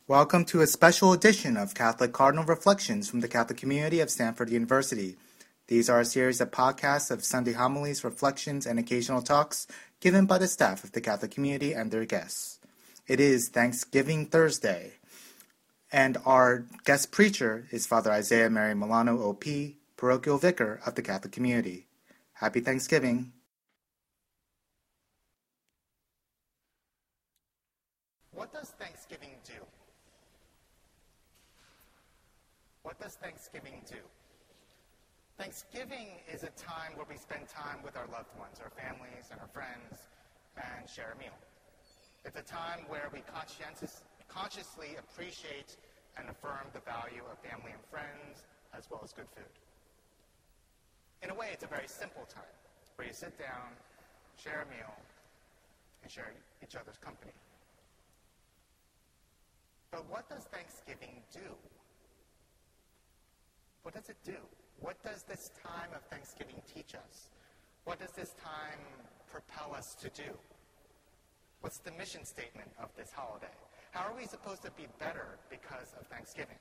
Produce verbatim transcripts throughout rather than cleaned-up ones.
Welcome to a special edition of Catholic Cardinal Reflections from the Catholic community of Stanford University. These are a series of podcasts of Sunday homilies, reflections, and occasional talks given by the staff of the Catholic community and their guests. It is Thanksgiving Thursday, and our guest preacher is Father Isaiah Mary Milano, O P, parochial vicar of the Catholic community. Happy Thanksgiving. What does Thanksgiving do? What does Thanksgiving do? Thanksgiving is a time where we spend time with our loved ones, our families, and our friends, and share a meal. It's a time where we conscientious, consciously appreciate and affirm the value of family and friends, as well as good food. In a way, it's a very simple time, where you sit down, share a meal, and share each other's company. But what does Thanksgiving do? What does it do? What does this time of Thanksgiving teach us? What does this time propel us to do? What's the mission statement of this holiday? How are we supposed to be better because of Thanksgiving?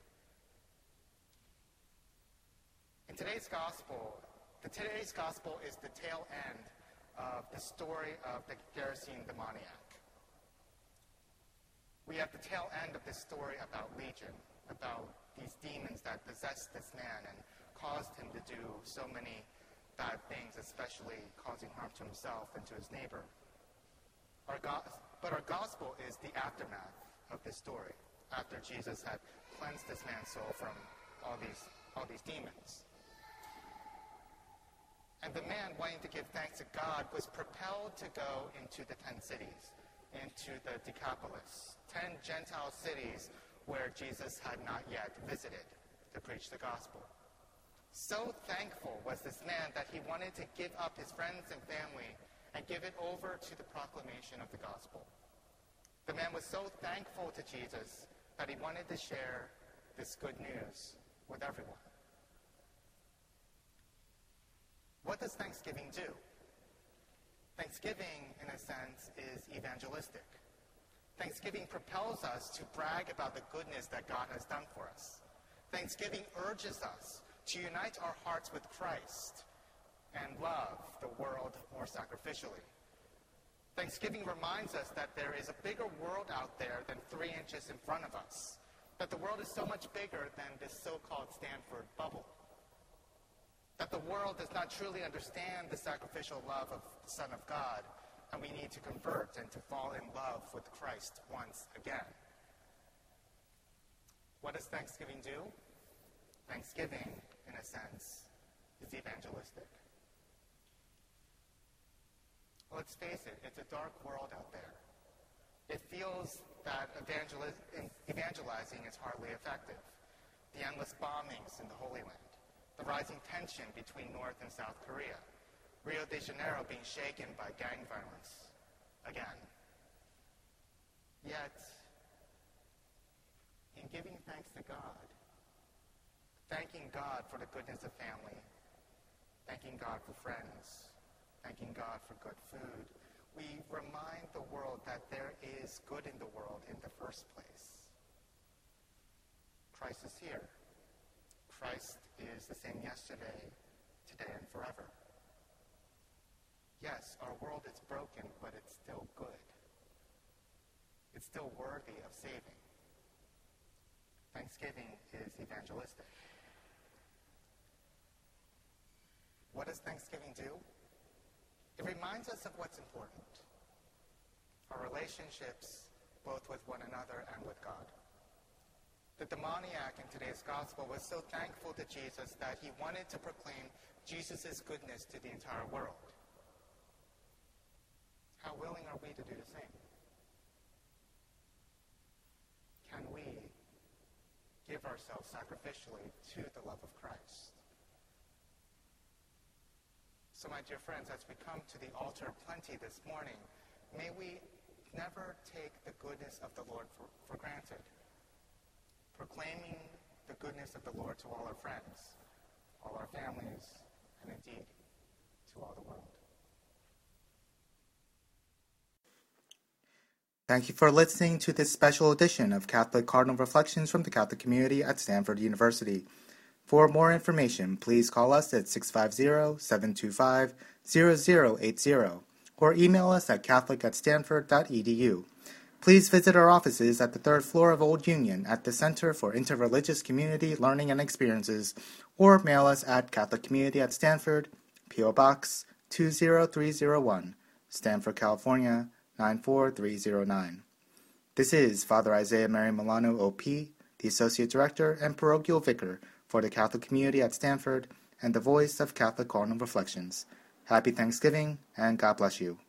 In today's gospel, the today's gospel is the tail end of the story of the Gerasene demoniac. We have the tail end of this story about Legion, about these demons that possessed this man and caused him to do so many bad things, especially causing harm to himself and to his neighbor. Our go- but our gospel is the aftermath of this story, after Jesus had cleansed this man's soul from all these, all these demons. And the man, wanting to give thanks to God, was propelled to go into the ten cities, into the Decapolis, ten Gentile cities where Jesus had not yet visited to preach the gospel. So thankful was this man that he wanted to give up his friends and family and give it over to the proclamation of the gospel. The man was so thankful to Jesus that he wanted to share this good news with everyone. What does Thanksgiving do? Thanksgiving, in a sense, is evangelistic. Thanksgiving propels us to brag about the goodness that God has done for us. Thanksgiving urges us to unite our hearts with Christ and love the world more sacrificially. Thanksgiving reminds us that there is a bigger world out there than three inches in front of us, that the world is so much bigger than this so-called Stanford bubble, that the world does not truly understand the sacrificial love of the Son of God, and we need to convert and to fall in love with Christ once again. What does Thanksgiving do? Thanksgiving, in a sense, is evangelistic. Let's face it, it's a dark world out there. It feels that evangeliz- evangelizing is hardly effective. The endless bombings in the Holy Land, the rising tension between North and South Korea, Rio de Janeiro being shaken by gang violence again. Yet, in giving thanks to God, thanking God for the goodness of family, thanking God for friends, thanking God for good food, we remind the world that there is good in the world in the first place. Christ is here. Christ is the same yesterday, today, and forever. Yes, our world is broken, but it's still good. It's still worthy of saving. Thanksgiving is evangelistic. What does Thanksgiving do? It reminds us of what's important. Our relationships, both with one another and with God. The demoniac in today's gospel was so thankful to Jesus that he wanted to proclaim Jesus' goodness to the entire world. How willing are we to do the same? Can we give ourselves sacrificially to the love of Christ? So, my dear friends, as we come to the altar of plenty this morning, may we never take the goodness of the Lord for, for granted, proclaiming the goodness of the Lord to all our friends, all our families, and indeed to all the world. Thank you for listening to this special edition of Catholic Cardinal Reflections from the Catholic Community at Stanford University. For more information, please call us at six five zero, seven two five, zero zero eight zero or email us at catholic at stanford dot e d u. Please visit our offices at the third floor of Old Union at the Center for Interreligious Community Learning and Experiences, or mail us at Catholic Community at Stanford, P O Box two zero three zero one, Stanford, California nine four three zero nine. This is Father Isaiah Mary Milano, O P, the Associate Director and Parochial Vicar for the Catholic Community at Stanford and the voice of Catholic Cardinal Reflections. Happy Thanksgiving, and God bless you.